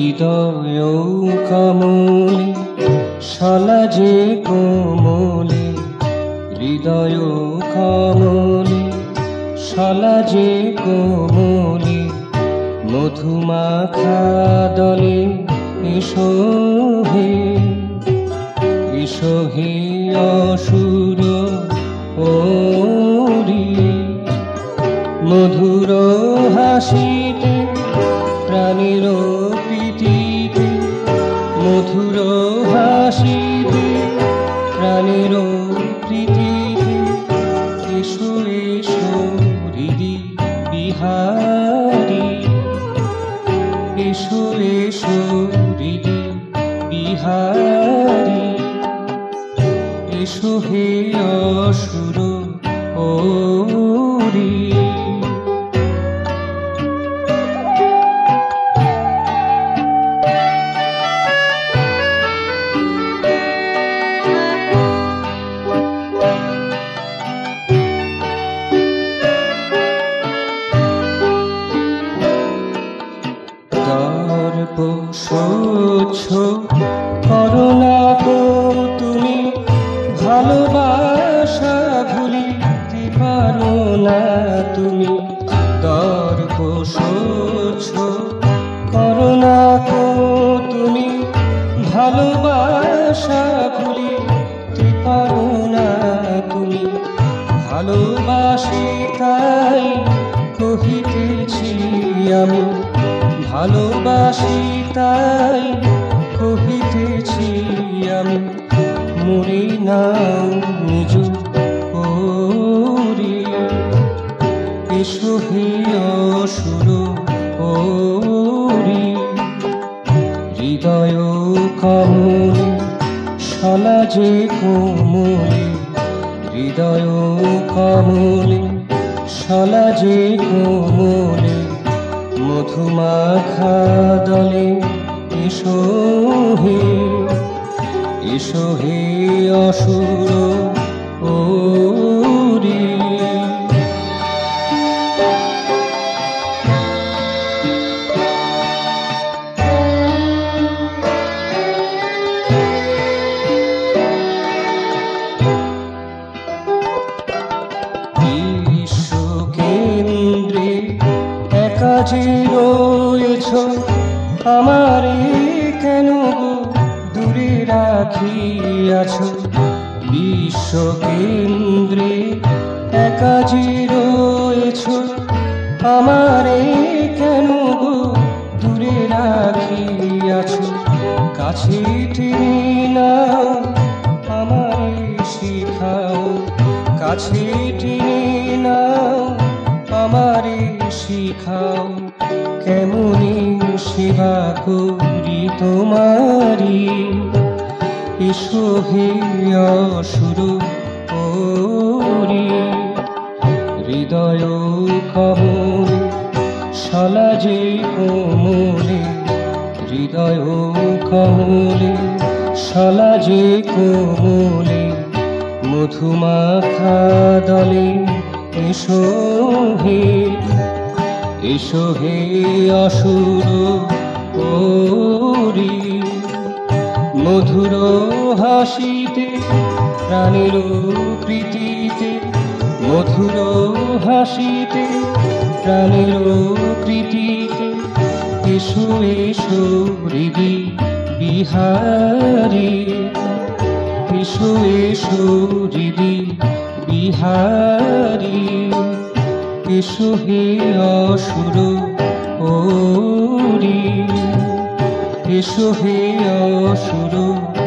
হৃদয় কমলে শালা যে কোমলে, হৃদয় কমলে শালা যে কোমলে, মধুমাখা দলে এসো হে, এসো হে অসুর ওরি। মধুর হাসিতে প্রাণের প্রীতিতে, মধুর হাসিতে প্রাণের প্রীতিতে, এসো এসো হৃদি বিহারী, এসো এসো হৃদি বিহারী, এসো হে অসুর ওরি। দর্প সহ্য করো না গো তুমি, ভালোবাসা ভুলিতে পারো না তুমি। দর্প সহ্য করো না গো তুমি, ভালোবাসা ভুলিতে পারো না তুমি। ভালোবাসি তাই কহিতেছি আমি, ভালোবাসি তাই কহিতেছি আমি। মরি নাও নিজ ওরে, এসো হে অসুর ওরে। হৃদয় কমলে শালা যে কোমলে, হৃদয় কমলে শালা যে কোমলে, মধুমাখা দলে এসো হে, এসো হে অসুর ওরে। বিশ্বকেন্দ্রে একা যে রয়েছ, আমারে কেন গো দূরে রাখিয়াছ। বিশ্বকেন্দ্রে একা যে রয়েছ, আমারে কেন গো দূরে রাখিয়াছ। কাছে টেনে নাও আমারে শিখাও, কাছে টেনে নাও আমারে শিখাও। কেমনি সেবা করি তোমারি, এসো হে অসুর ওরে। হৃদয় কমলে শালা যে কোমলে, হৃদয় কমলে শালা যে কোমলে, মধুমাখা দলে এসো হে, এসো হে অসুর ওরি। মধুর হাসিতে প্রাণের প্রীতিতে, মধুর হাসিতে প্রাণের প্রীতিতে, এসো এসো হৃদি বিহারী, এসো এসো হৃদি বিহারী, এসো হে অসুর ওরি, এসো হে অসুর